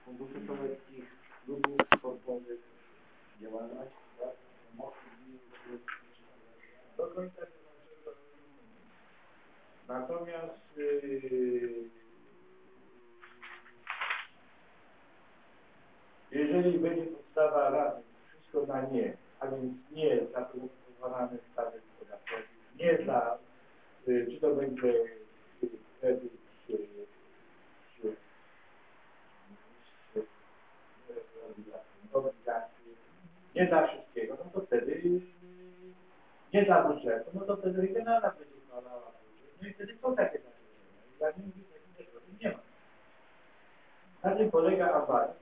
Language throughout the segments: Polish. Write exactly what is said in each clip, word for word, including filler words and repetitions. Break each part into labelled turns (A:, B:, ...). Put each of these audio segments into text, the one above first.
A: funduszy sołeckich, klubów sportowych, działalności, tak? Do końca nie ma. Natomiast yy, jeżeli będzie podstawa rady, wszystko na nie, a więc nie za proponowane stawek podatkowych, nie za, y, czy to będzie kredyt, czy, czy, czy obligacje, nie dla wszystkiego, no to wtedy nie dla budżetu, no to wtedy regionalna będzie składała budżet, no i wtedy są takie zagrożenia. I dla mnie takich zagrożeń nie ma. Na tym polega awaria.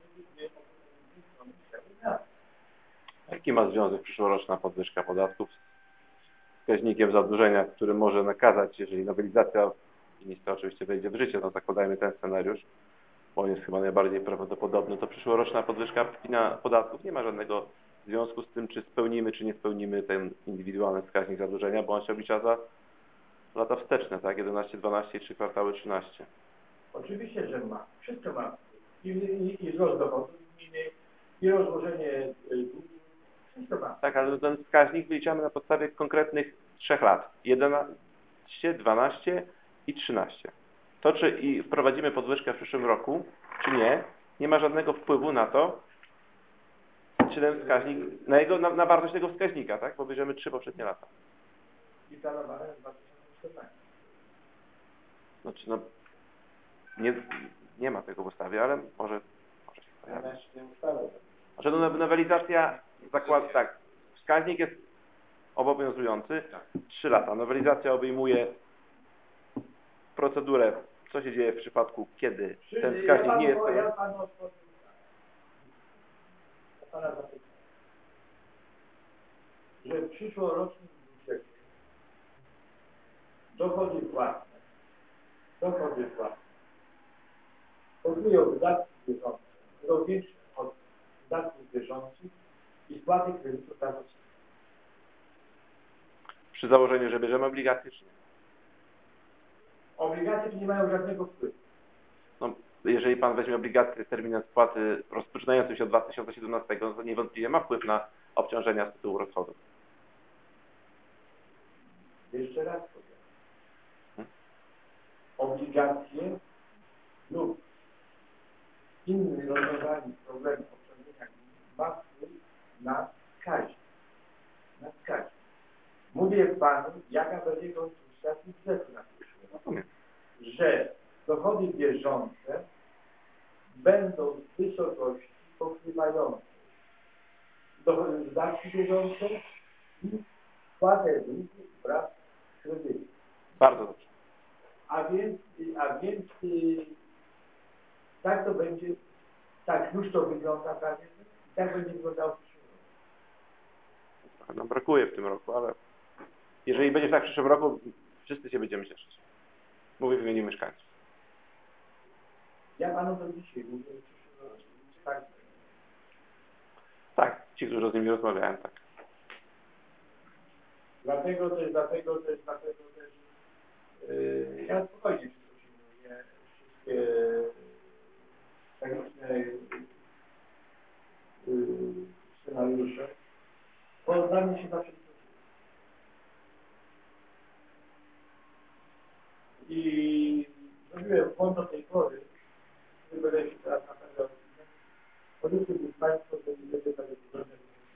B: Jaki ma związek przyszłoroczna podwyżka podatków z wskaźnikiem zadłużenia, który może nakazać, jeżeli nowelizacja ministra oczywiście wejdzie w życie, no zakładajmy ten scenariusz, bo on jest chyba najbardziej prawdopodobny, to przyszłoroczna podwyżka podatków nie ma żadnego związku z tym, czy spełnimy, czy nie spełnimy ten indywidualny wskaźnik zadłużenia, bo on się oblicza za lata wsteczne, tak? jedenaście, dwanaście i trzy kwartały trzynaście.
A: Oczywiście, że ma. Wszystko ma. I, i, i wzrost dochodów gminy, i rozłożenie długu. Wszystko ma.
B: Tak, ale ten wskaźnik wyliczamy na podstawie konkretnych trzech lat. jedenaście, dwanaście i trzynaście. To, czy i wprowadzimy podwyżkę w przyszłym roku, czy nie, nie ma żadnego wpływu na to, czy ten wskaźnik, na, jego, na, na wartość tego wskaźnika, tak? Bo bierzemy trzy poprzednie lata.
A: I planowane jest dwa tysiące czternaście.
B: Znaczy, no, nie, nie ma tego w ustawie, ale może, może się pojawi. Znaczy, no, nowelizacja zakłada, tak, wskaźnik jest obowiązujący trzy lata. Nowelizacja obejmuje procedurę, co się dzieje w przypadku, kiedy ten wskaźnik nie jest...
A: Ja panu odpowiem. Ja pana zapytam, że w przyszłorocznym budżecie dochody własne, dochody własne pokryją wydatki bieżące, będą większe od wydatków bieżących i spłaty kredytów dla rodziny.
B: Przy założeniu, że bierzemy obligacje, czy nie?
A: Obligacje nie mają żadnego wpływu.
B: No, jeżeli pan weźmie obligacje z terminem spłaty rozpoczynającym się od dwa tysiące siedemnastego, no to niewątpliwie ma wpływ na obciążenia z tytułu rozchodów.
A: Jeszcze raz powiem. Hmm? Obligacje lub inne rozwiązanie problemu obciążenia ma wpływ na wskaźnik. Na wskaźnik. Mówię panu, jaka będzie konstrukcja budżetu na przyszłość. Że dochody bieżące będą z wysokości pokrywającej dochody wydatki bieżące i spłatę długu wraz z kredytem.
B: Bardzo dobrze.
A: A więc, a więc tak to będzie, tak już to wygląda prawie, i tak będzie wyglądało w przyszłym roku.
B: Nam brakuje w tym roku, ale jeżeli będzie tak w przyszłym roku, wszyscy się będziemy cieszyć. Mówię w imieniu mieszkańców.
A: Ja panu to dzisiaj mówię, czy tak?
B: Tak, ci, którzy z nimi rozmawiałem, tak.
A: Dlatego też, dlatego też, dlatego też yy, ja spokojnie wszystko przyjmuję, wszystkie techniczne yy, scenariusze. Bo dla mnie się zawsze i zrobiłem błąd do tej pory, który będę się teraz na pewno odpisać. Powiedzcie mi Państwo, że nie będzie tak dużo,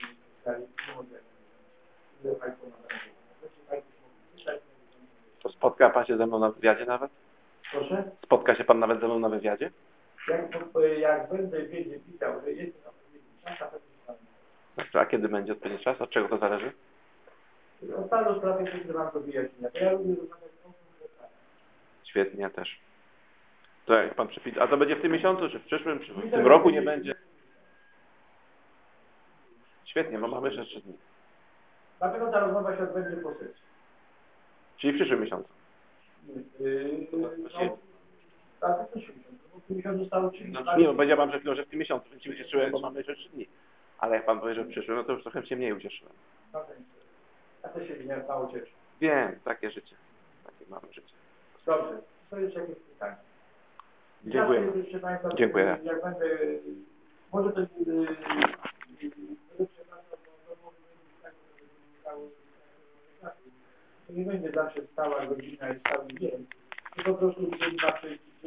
B: to spotka pan się ze mną na wywiadzie nawet?
A: Proszę?
B: Spotka się pan nawet ze mną na wywiadzie?
A: Jak, jak będę wiedzieć pisał, że jest na odpowiedni czas, a pewnie
B: Znaczy, a kiedy będzie odpowiedni czas? Od czego to zależy?
A: Od panu sprawy, które mam do wyjaśnienia. Ja lubię rozmawiać z tą
B: Świetnie, ja też. To jak pan przypis... A to będzie w tym miesiącu, czy w przyszłym, czy w tym roku nie będzie? Świetnie, bo mamy jeszcze trzy dni.
A: Dlatego ta rozmowa się odbędzie po sesji.
B: Czyli w przyszłym miesiącu?
A: Yy, no, tak, w przyszłym miesiącu, bo w tym miesiącu zostało trzy dni.
B: No, nie, bo powiedział pan przed chwilą, że w tym miesiącu, więc się ucieszyłem, bo mamy jeszcze trzy dni. Ale jak pan powie, że w przyszłym, no to już trochę się mniej ucieszyłem.
A: Ja też się nie mało cieszę.
B: Wiem, takie życie. Takie mamy życie.
A: Dobrze, to jest jakieś pytanie.
B: Dziękuję.
A: Zawsze, proszę Państwa,
B: Dziękuję.
A: jak będę, może to, yy, yy, przepraszam, bo to może być tak, że wynikało z tego, to nie będzie zawsze stała godzina i stały dzień, to po prostu będziemy patrzeć